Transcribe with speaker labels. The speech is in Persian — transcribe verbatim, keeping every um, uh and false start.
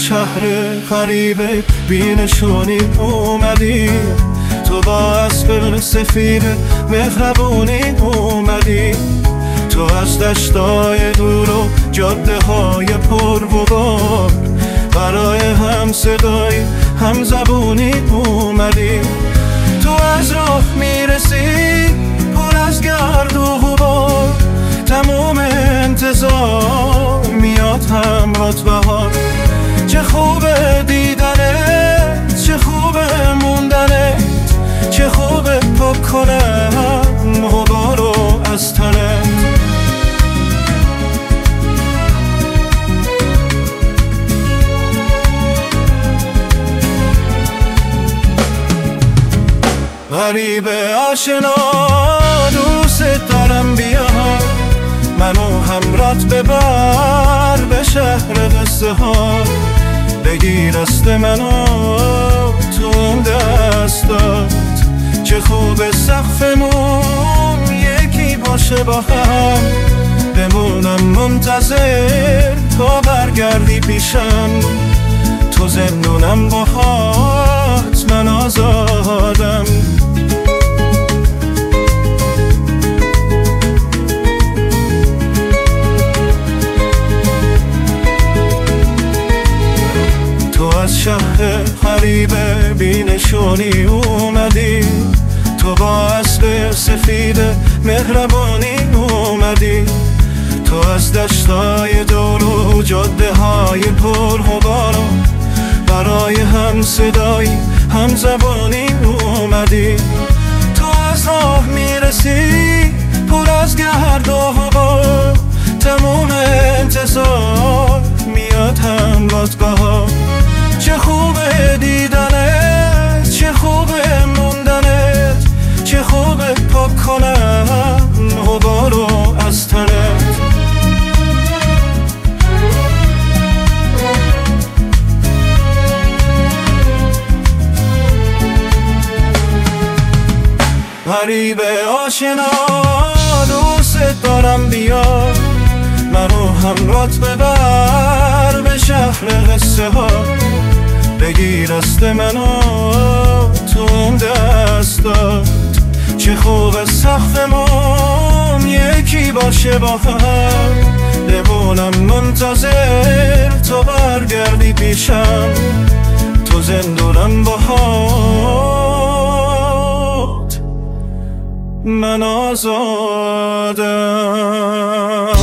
Speaker 1: شهر غریب بینشونی اومدی، تو با اسب سفید مهربونی اومدی، تو از دشتای دور و جاده های پر غبار برای هم صدای هم زبونی اومدی. تو از راه میرسی پر از گرد و غبار، تموم انتظار میاد همرات بهار. چه خوبه دیدنت، چه خوبه موندنت، چه خوبه پاک کنم غبارو از تنت. غریب آشنا دوست دارم، بیا منو همرات ببر به شهر قصه ها، بگیر دست منو تو اون دستات. چه خوب سقفمون یکی باشه با هم، بمونم منتظر تا برگردی پیشم. تو زندونم باهات من آزادم. تو از شهر غریب بینشونی اومدی، تو با اسب سفید مهربانی اومدی، تو از دشتای دور و جاده های پر غبار برای هم صدای هم زبانی اومدی. تو از راه میرسی پر از گرد و غبار، تموم انتظار میاد همرات بهار. چه خوبه دیدنت، چه خوبه موندنت، چه خوبه پاک کنم غبارو از تنت. غریب آشنا دوست دارم، بیا منو همرات ببر به شهر قصه ها، بگیر دست منو تو اون دستات. چه خوب سقفمون یکی باشه با هم، بمونم منتظر تا برگردی پیشم. تو زندونم باهات من آزادم.